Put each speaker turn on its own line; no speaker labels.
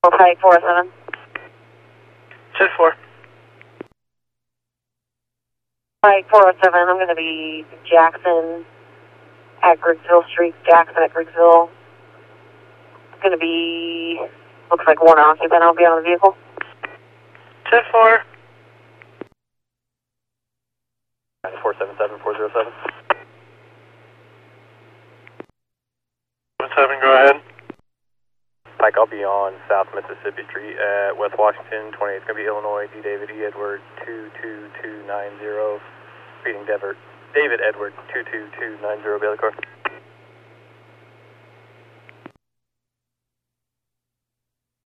Pike 407.
Set 4.
Pike 407, I'm going to be Jackson at Griggsville Street, Jackson at Griggsville. It's going to be, looks like one occupant. I'll be on the vehicle.
Set 4.
477, 407.
7, go ahead.
Pike, I'll be on South Mississippi Street at West Washington, 28. It's going to be Illinois, D. David E. Edward 22290, feeding David Edward 22290, Bailey Car.